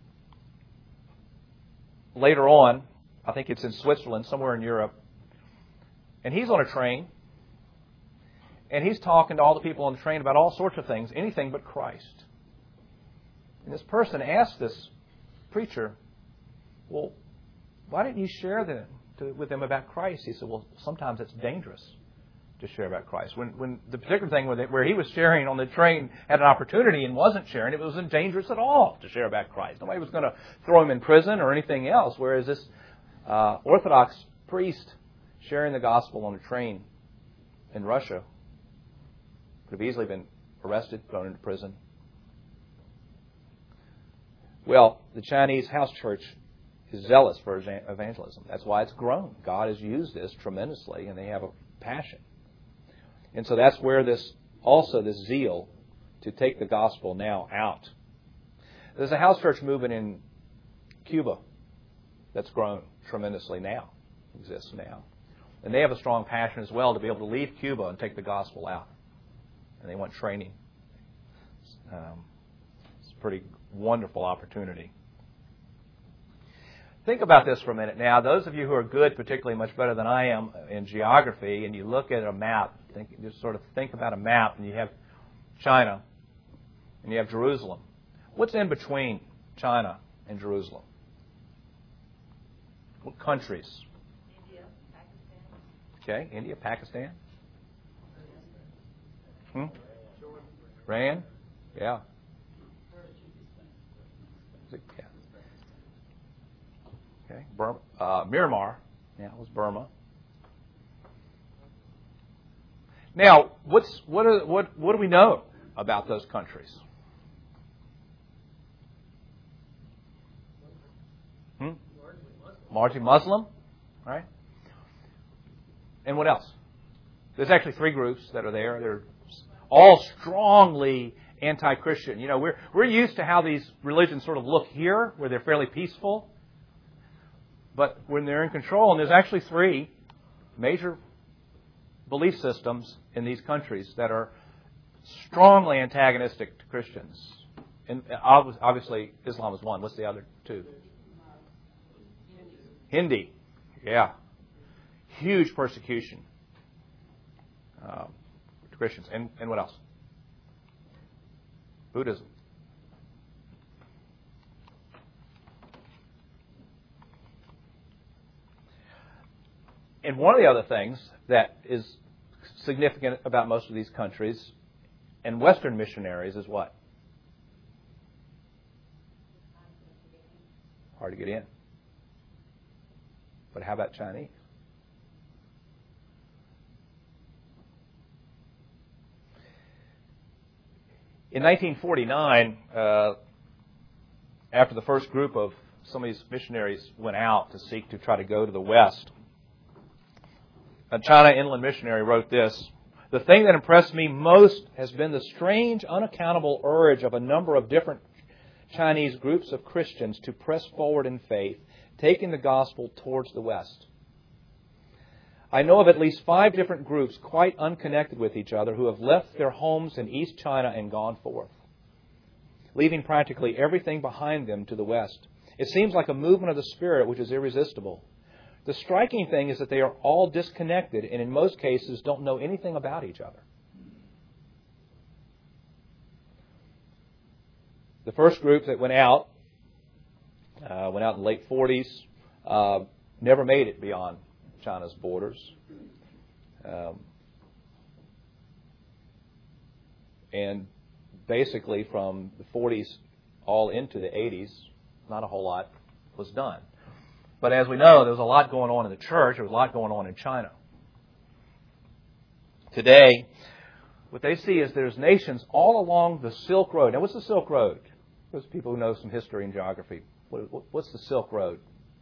later on. I think it's in Switzerland, somewhere in Europe. And he's on a train. And he's talking to all the people on the train about all sorts of things, anything but Christ. And this person asked this preacher, well, why didn't you share them to, with them about Christ? He said, well, sometimes it's dangerous to share about Christ. When when the particular thing with it, where he was sharing on the train had an opportunity and wasn't sharing, it wasn't dangerous at all to share about Christ. Nobody was going to throw him in prison or anything else. Whereas this uh, Orthodox priest sharing the gospel on a train in Russia could have easily been arrested, thrown into prison. Well, the Chinese house church is zealous for evangelism. That's why it's grown. God has used this tremendously, and they have a passion. And so that's where this, also this zeal to take the gospel now out. There's a house church movement in Cuba that's grown tremendously now, exists now. And they have a strong passion as well to be able to leave Cuba and take the gospel out. And they want training. Um, it's a pretty wonderful opportunity. Think about this for a minute now. Those of you who are good, particularly much better than I am in geography, and you look at a map, think, just sort of think about a map, and you have China, and you have Jerusalem. What's in between China and Jerusalem? What countries? India, Pakistan. Okay, India, Pakistan. Hmm? Iran? Yeah. Yeah. Okay, Burma, uh, Myanmar. Yeah, it was Burma. Now, what's what are, what what do we know about those countries? Hmm? Largely Muslim, right? And what else? There's actually three groups that are there. They're all strongly anti-Christian. You know, we're we're used to how these religions sort of look here, where they're fairly peaceful. But when they're in control, and there's actually three major belief systems in these countries that are strongly antagonistic to Christians. And obviously, Islam is one. What's the other two? Hindi. Yeah. Huge persecution um, to Christians. And, and what else? Buddhism. And one of the other things that is significant about most of these countries and Western missionaries is what? Hard to get in. But how about Chinese? In nineteen forty-nine, uh, after the first group of some of these missionaries went out to seek to try to go to the West, a China inland missionary wrote this: "The thing that impressed me most has been the strange, unaccountable urge of a number of different Chinese groups of Christians to press forward in faith, taking the gospel towards the West. I know of at least five different groups quite unconnected with each other who have left their homes in East China and gone forth, leaving practically everything behind them to the West. It seems like a movement of the Spirit which is irresistible. The striking thing is that they are all disconnected and in most cases don't know anything about each other." The first group that went out, uh, went out in the late forties, uh, never made it beyond China's borders. Um, and basically from the forties all into the eighties, not a whole lot was done. But as we know, there was a lot going on in the church. There was a lot going on in China. Today, what they see is there's nations all along the Silk Road. Now, what's the Silk Road? Those people who know some history and geography. What, what's the Silk Road?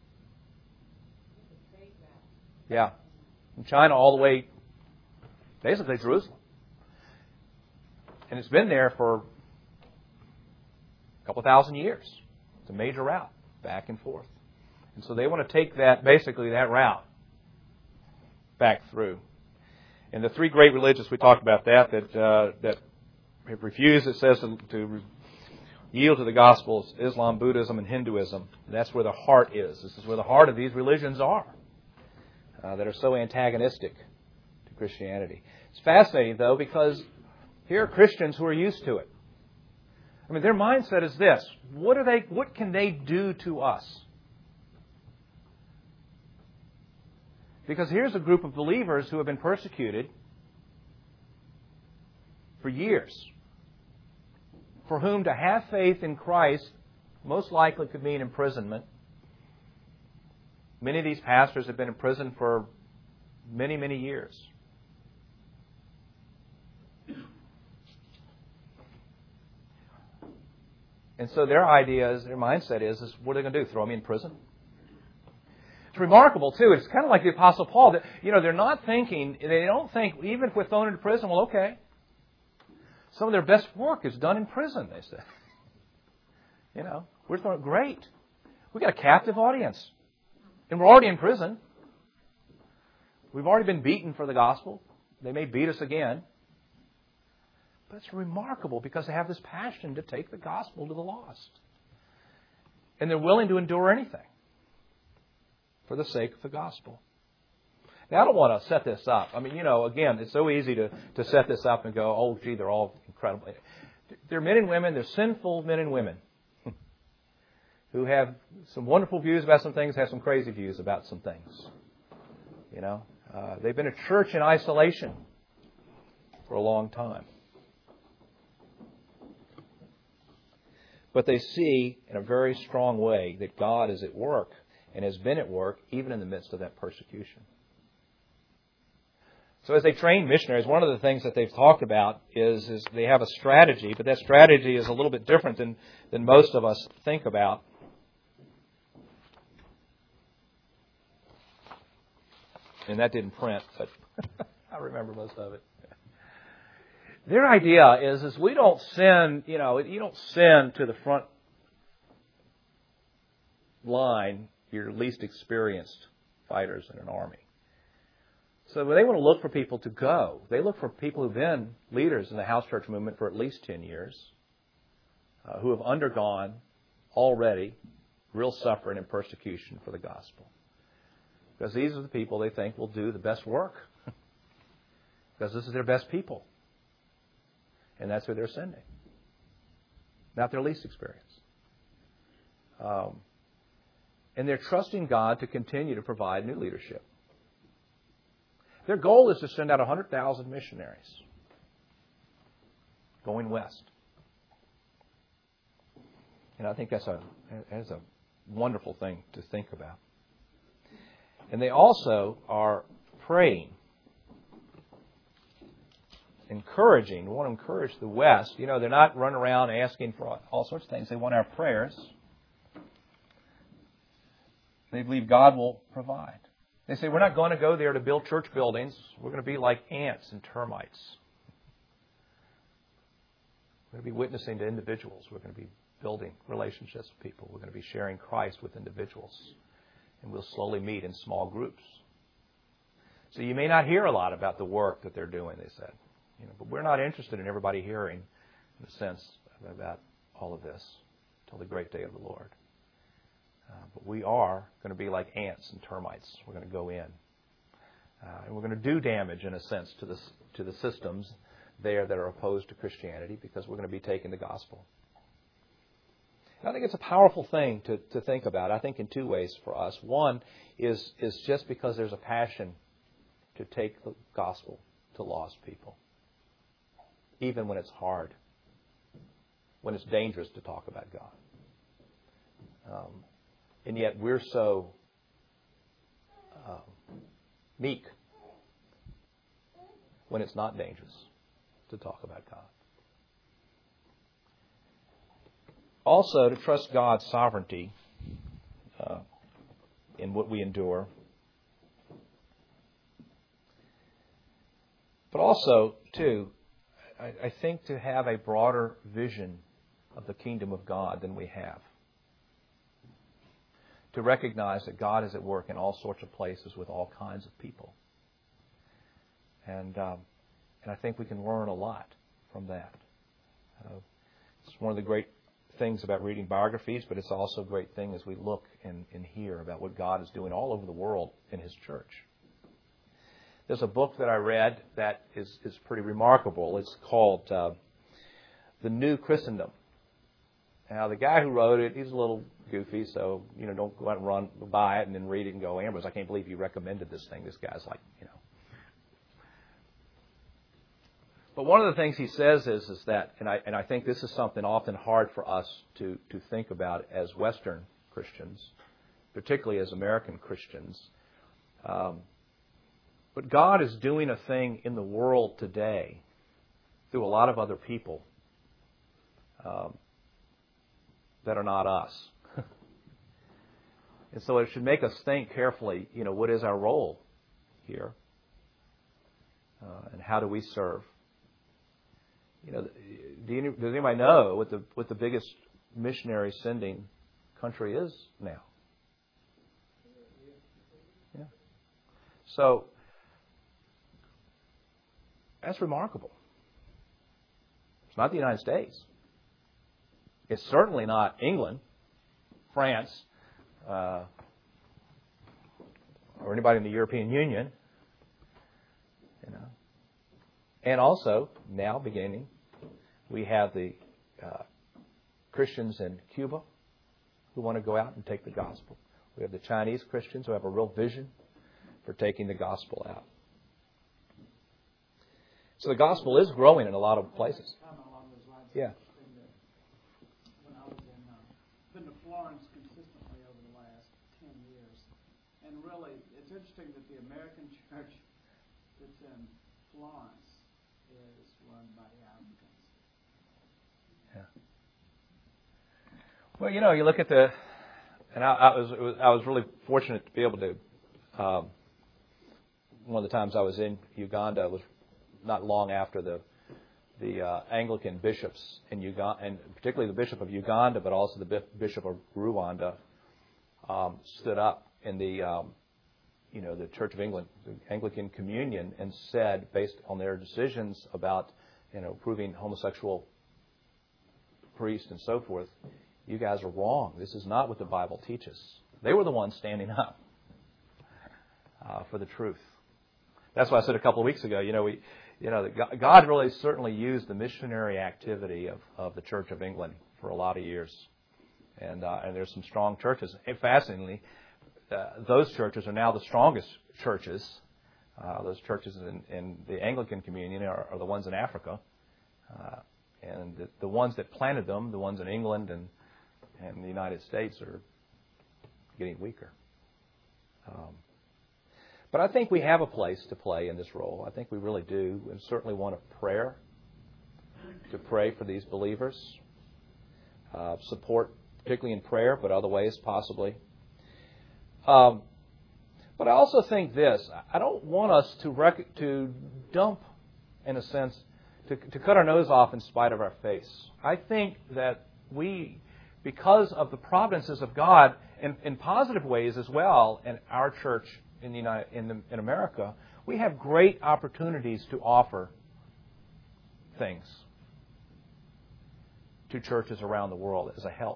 Yeah. From China all the way, basically, Jerusalem. And it's been there for a couple thousand years. It's a major route, back and forth. And so they want to take that, basically that route, back through. And the three great religions, we talked about that, that uh, that have refused, it says, to, to yield to the Gospels, Islam, Buddhism, and Hinduism. And that's where the heart is. This is where the heart of these religions are, uh, that are so antagonistic to Christianity. It's fascinating, though, because here are Christians who are used to it. I mean, their mindset is this. What are they, what can they do to us? Because here's a group of believers who have been persecuted for years, for whom to have faith in Christ most likely could mean imprisonment. Many of these pastors have been in prison for many, many years. And so their idea is, their mindset is, is what are they going to do? Throw me in prison? It's remarkable, too. It's kind of like the Apostle Paul. That, you know, they're not thinking, they don't think, even if we're thrown into prison, well, okay. Some of their best work is done in prison, they say. You know, we're thrown, great. We've got a captive audience. And we're already in prison. We've already been beaten for the gospel. They may beat us again. But it's remarkable because they have this passion to take the gospel to the lost. And they're willing to endure anything for the sake of the gospel. Now, I don't want to set this up. I mean, you know, again, it's so easy to, to set this up and go, oh, gee, they're all incredible. They're men and women, they're sinful men and women who have some wonderful views about some things, have some crazy views about some things. You know, uh, they've been a church in isolation for a long time. But they see in a very strong way that God is at work and has been at work even in the midst of that persecution. So as they train missionaries, one of the things that they've talked about is, is they have a strategy, but that strategy is a little bit different than, than most of us think about. And that didn't print, but I remember most of it. Their idea is, is we don't send, you know, you don't send to the front line your least experienced fighters in an army. So when they want to look for people to go, they look for people who've been leaders in the house church movement for at least ten years, uh, who have undergone already real suffering and persecution for the gospel. Because these are the people they think will do the best work. Because this is their best people. And that's who they're sending. Not their least experienced. Um, and they're trusting God to continue to provide new leadership. Their goal is to send out one hundred thousand missionaries going west. And I think that's a, that's a wonderful thing to think about. And they also are praying, encouraging, want to encourage the West. You know, they're not running around asking for all sorts of things. They want our prayers. They believe God will provide. They say, we're not going to go there to build church buildings. We're going to be like ants and termites. We're going to be witnessing to individuals. We're going to be building relationships with people. We're going to be sharing Christ with individuals. And we'll slowly meet in small groups. So you may not hear a lot about the work that they're doing, they said. You know, but we're not interested in everybody hearing, in a sense, about all of this until the great day of the Lord. Uh, but we are going to be like ants and termites. We're going to go in. Uh, and we're going to do damage, in a sense, to the, to the systems there that are opposed to Christianity because we're going to be taking the gospel. And I think it's a powerful thing to, to think about, I think in two ways for us. One is, is just because there's a passion to take the gospel to lost people, even when it's hard, when it's dangerous to talk about God. Um, and yet we're so uh, meek when it's not dangerous to talk about God. Also, to trust God's sovereignty uh, in what we endure. But also, too, I, I think to have a broader vision of the kingdom of God than we have. To recognize that God is at work in all sorts of places with all kinds of people. And um, and I think we can learn a lot from that. Uh, it's one of the great things about reading biographies, but it's also a great thing as we look and, and hear about what God is doing all over the world in His church. there's a book that I read that is, is pretty remarkable. It's called uh, The New Christendom. Now, the guy who wrote it, he's a little goofy, so, you know, don't go out and run, buy it and then read it and go, Ambrose, I can't believe you recommended this thing. This guy's like, you know. But one of the things he says is, is that, and I, and I think this is something often hard for us to, to think about as Western Christians, particularly as American Christians. Um, but God is doing a thing in the world today through a lot of other people um, that are not us. And so it should make us think carefully, you know, what is our role here? Uh, and how do we serve? You know, do you, does anybody know what the what the biggest missionary sending country is now? Yeah. So that's remarkable. It's not the United States. It's certainly not England, France, uh, or anybody in the European Union. You know, and also now beginning, we have the uh, Christians in Cuba who want to go out and take the gospel. We have the Chinese Christians who have a real vision for taking the gospel out. So the gospel is growing in a lot of places. Yeah. When I was in, uh, been to Florence consistently over the last ten years, and really, it's interesting that the American church that's in Florence is run by the Africans. Yeah. Well, you know, you look at the, and I, I was, it was I was really fortunate to be able to. Um, one of the times I was in Uganda was not long after the the uh, Anglican bishops in Uganda, and particularly the Bishop of Uganda, but also the Bishop of Rwanda, um, stood up in the um, you know the Church of England, the Anglican Communion, and said, based on their decisions about you know proving homosexual priests and so forth, you guys are wrong. This is not what the Bible teaches. They were the ones standing up uh, for the truth. That's why I said a couple of weeks ago, you know, we, you know, God really certainly used the missionary activity of, of the Church of England for a lot of years, and uh, and there's some strong churches. And fascinatingly, uh, those churches are now the strongest churches. Uh, those churches in, in the Anglican Communion are, are the ones in Africa, uh, and the, the ones that planted them, the ones in England and and the United States, are getting weaker. Um, But I think we have a place to play in this role. I think we really do, and certainly want a prayer to pray for these believers. Uh, support, particularly in prayer, but other ways possibly. Um, but I also think this: I don't want us to rec- to dump, in a sense, to, to cut our nose off in spite of our face. I think that we, because of the providences of God, in, in positive ways as well, in our church. In the United, in, the, in America, we have great opportunities to offer things to churches around the world as a help.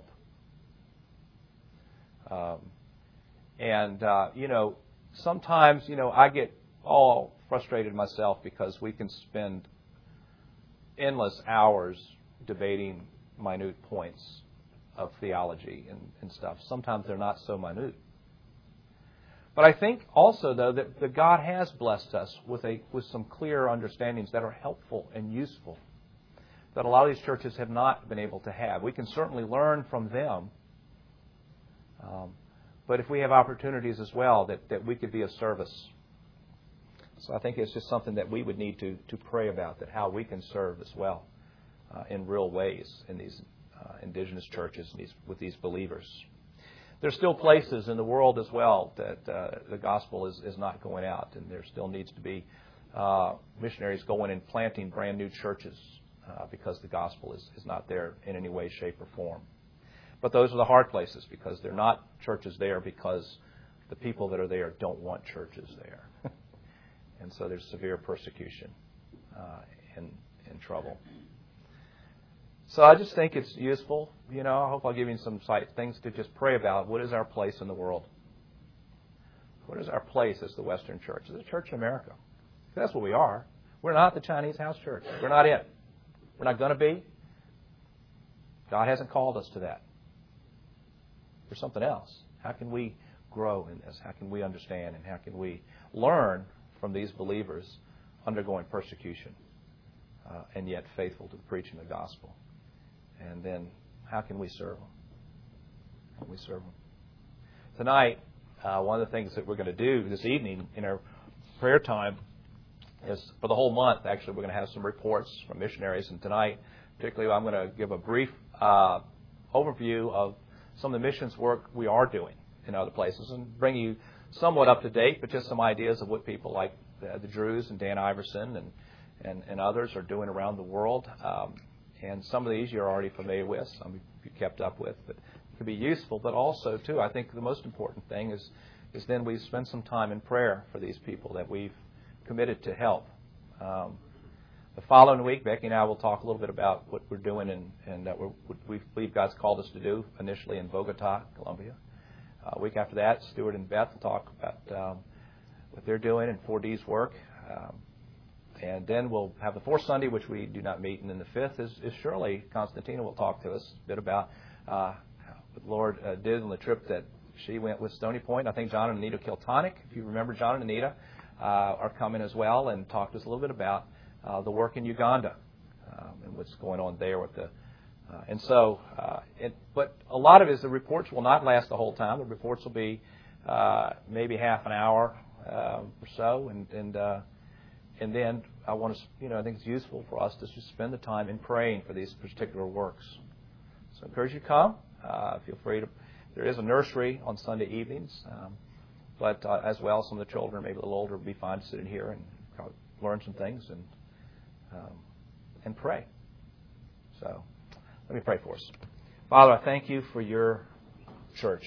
Um, and, uh, you know, sometimes, you know, I get all frustrated myself because we can spend endless hours debating minute points of theology and, and stuff. Sometimes they're not so minute. But I think also, though, that, that God has blessed us with a with some clear understandings that are helpful and useful that a lot of these churches have not been able to have. We can certainly learn from them. Um, but if we have opportunities as well, that, that we could be of service. So I think it's just something that we would need to, to pray about, that how we can serve as well uh, in real ways in these uh, indigenous churches and these, with these believers. There's still places in the world as well that uh, the gospel is, is not going out, and there still needs to be uh, missionaries going and planting brand new churches uh, because the gospel is, is not there in any way, shape, or form. But those are the hard places because they're not churches there because the people that are there don't want churches there. And so there's severe persecution uh, and, and trouble. So I just think it's useful. You know, I hope I'll give you some sight, things to just pray about. What is our place in the world? What is our place as the Western Church, as the Church in America? That's what we are. We're not the Chinese house church. We're not it. We're not going to be. God hasn't called us to that. We're something else. How can we grow in this? How can we understand and how can we learn from these believers undergoing persecution uh, and yet faithful to preaching the gospel? And then how can we serve them? How can we serve them? Tonight, uh, one of the things that we're going to do this evening in our prayer time is, for the whole month, actually, we're going to have some reports from missionaries. And tonight, particularly, I'm going to give a brief uh, overview of some of the missions work we are doing in other places and bring you somewhat up to date, but just some ideas of what people like the, the Drews and Dan Iverson and, and, and others are doing around the world. Um, and some of these you're already familiar with, some you kept up with, but it can be useful. But also, too, I think the most important thing is, is then we spend some time in prayer for these people that we've committed to help. Um, the following week, Becky and I will talk a little bit about what we're doing and, and that we're, what we believe God's called us to do initially in Bogota, Colombia. Uh, a week after that, Stuart and Beth will talk about um, what they're doing in four D's work. Um, and then we'll have the fourth Sunday, which we do not meet. And then the fifth is, is Shirley Constantina will talk to us a bit about uh, what the Lord uh, did on the trip that she went with Stony Point. I think John and Anita Kiltonic, if you remember John and Anita, uh, are coming as well and talk to us a little bit about uh, the work in Uganda um, and what's going on there with the Uh, and so, uh, it, but a lot of it is the reports will not last the whole time. The reports will be uh, maybe half an hour uh, or so, and and uh, and then I want to, you know, I think it's useful for us to just spend the time in praying for these particular works. So I encourage you to come. Uh, feel free to. There is a nursery on Sunday evenings, um, but uh, as well, some of the children, maybe a little older, would be fine to sit in here and learn some things and um, and pray. So. Let me pray for us. Father, I thank you for your church.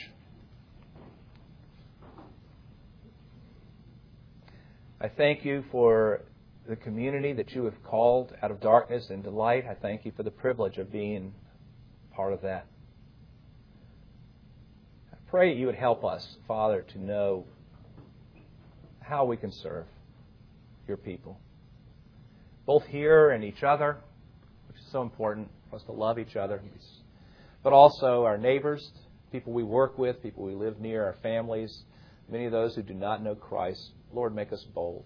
I thank you for the community that you have called out of darkness into light. I thank you for the privilege of being part of that. I pray that you would help us, Father, to know how we can serve your people, both here and each other, which is so important for us to love each other, but also our neighbors, people we work with, people we live near, our families, many of those who do not know Christ. Lord, make us bold.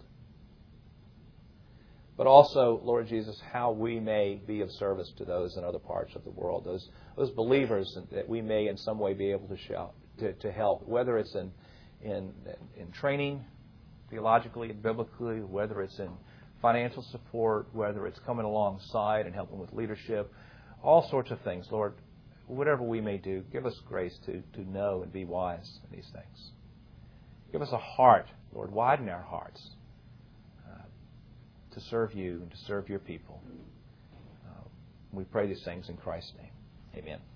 But also, Lord Jesus, how we may be of service to those in other parts of the world, those those believers that we may in some way be able to shout, to, to help, whether it's in, in in training, theologically and biblically, whether it's in financial support, whether it's coming alongside and helping with leadership, all sorts of things. Lord, whatever we may do, give us grace to, to know and be wise in these things. Give us a heart, Lord, widen our hearts uh, to serve you and to serve your people. Uh, we pray these things in Christ's name. Amen.